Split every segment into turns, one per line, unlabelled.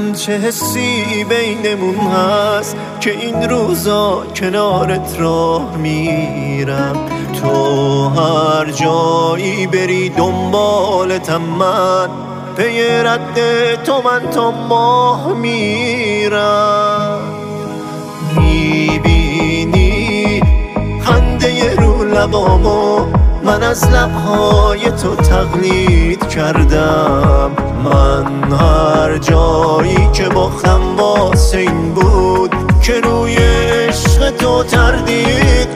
چه حسی بینمون هست که این روزا کنارت راه میرم. تو هر جایی بری دنبالتم، من پی رد تو من تا ماه میرم. میبینی خنده رو لبامو من از لبهای تو تقلید کردم. من هر جایی که مخم واسه این بود که روی عشق تو تردید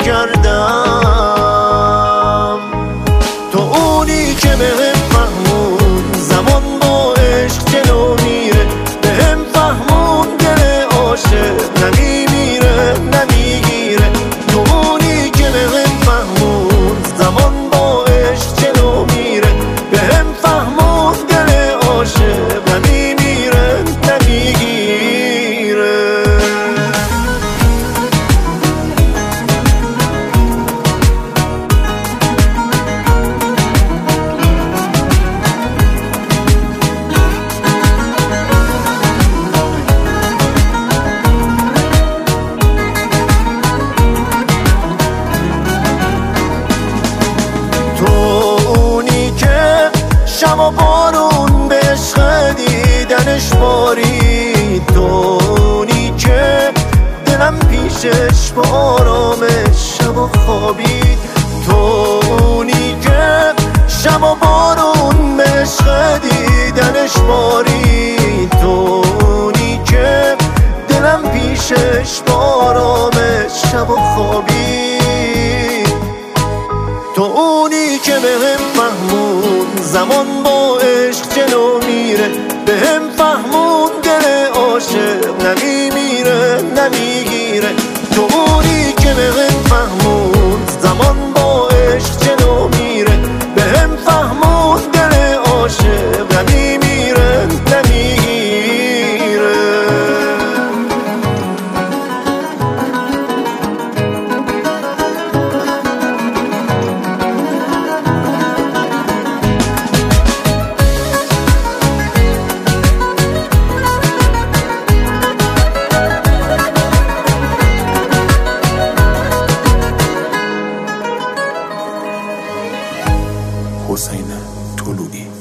کردم. تو اونی که بهم فهمون زمان با عشق جلو میره، بهم فهمون دل عاشق نمیمیره نمیگیره. تو اونی که بهم فهمون زمان با عشق جلو میره، بهم فهمون دل عاشق نمیمیره نمیگیره. شب و بارون به عشق دیدنش بارید، تونی که دلم پیشش با آرامش شب و خوابید. تونی که شب و بارون به عشق دیدنش بارید، تونی که دلم پیشش با آرامش شب و خوابید. تو اونی که بهم فهمون زمان با عشق جلو میره، بهم فهمون دل عاشق نمیمیره نمیگیره. تو اونی که بهم فهمون زمان با عشق جلو میره، بهم فهمون دل عاشق نمیمیره نمیگیره.
حسین طلویی